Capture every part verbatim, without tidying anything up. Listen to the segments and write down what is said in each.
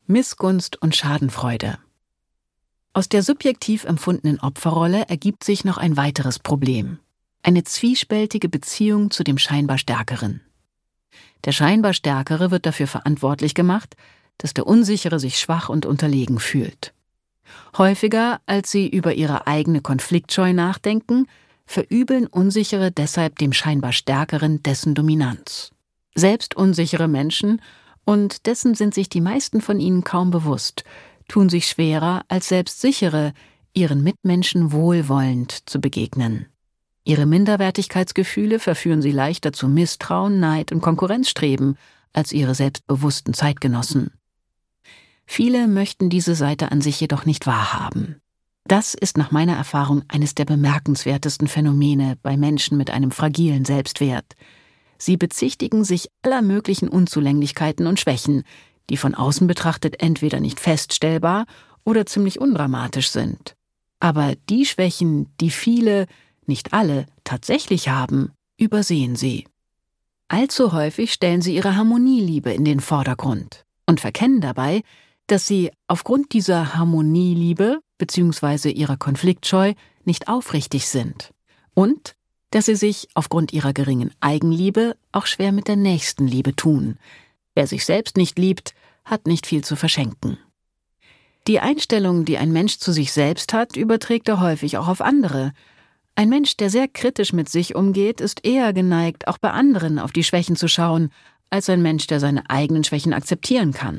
Missgunst und Schadenfreude. Aus der subjektiv empfundenen Opferrolle ergibt sich noch ein weiteres Problem: eine zwiespältige Beziehung zu dem scheinbar Stärkeren. Der scheinbar Stärkere wird dafür verantwortlich gemacht, dass der Unsichere sich schwach und unterlegen fühlt. Häufiger, als sie über ihre eigene Konfliktscheu nachdenken, verübeln Unsichere deshalb dem scheinbar Stärkeren dessen Dominanz. Selbst unsichere Menschen, und dessen sind sich die meisten von ihnen kaum bewusst, tun sich schwerer als Selbstsichere, ihren Mitmenschen wohlwollend zu begegnen. Ihre Minderwertigkeitsgefühle verführen sie leichter zu Misstrauen, Neid und Konkurrenzstreben als ihre selbstbewussten Zeitgenossen. Viele möchten diese Seite an sich jedoch nicht wahrhaben. Das ist nach meiner Erfahrung eines der bemerkenswertesten Phänomene bei Menschen mit einem fragilen Selbstwert. Sie bezichtigen sich aller möglichen Unzulänglichkeiten und Schwächen, die von außen betrachtet entweder nicht feststellbar oder ziemlich undramatisch sind. Aber die Schwächen, die viele, nicht alle, tatsächlich haben, übersehen sie. Allzu häufig stellen sie ihre Harmonieliebe in den Vordergrund und verkennen dabei, dass sie aufgrund dieser Harmonieliebe bzw. ihrer Konfliktscheu nicht aufrichtig sind und dass sie sich aufgrund ihrer geringen Eigenliebe auch schwer mit der Nächstenliebe tun. Wer sich selbst nicht liebt, hat nicht viel zu verschenken. Die Einstellung, die ein Mensch zu sich selbst hat, überträgt er häufig auch auf andere. Ein Mensch, der sehr kritisch mit sich umgeht, ist eher geneigt, auch bei anderen auf die Schwächen zu schauen, als ein Mensch, der seine eigenen Schwächen akzeptieren kann.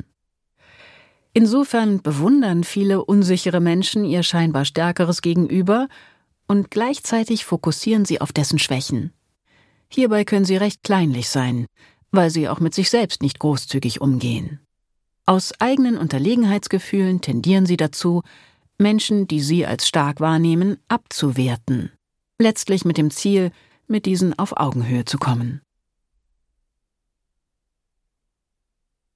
Insofern bewundern viele unsichere Menschen ihr scheinbar Stärkeres Gegenüber und gleichzeitig fokussieren sie auf dessen Schwächen. Hierbei können sie recht kleinlich sein, weil sie auch mit sich selbst nicht großzügig umgehen. Aus eigenen Unterlegenheitsgefühlen tendieren sie dazu, Menschen, die sie als stark wahrnehmen, abzuwerten, letztlich mit dem Ziel, mit diesen auf Augenhöhe zu kommen.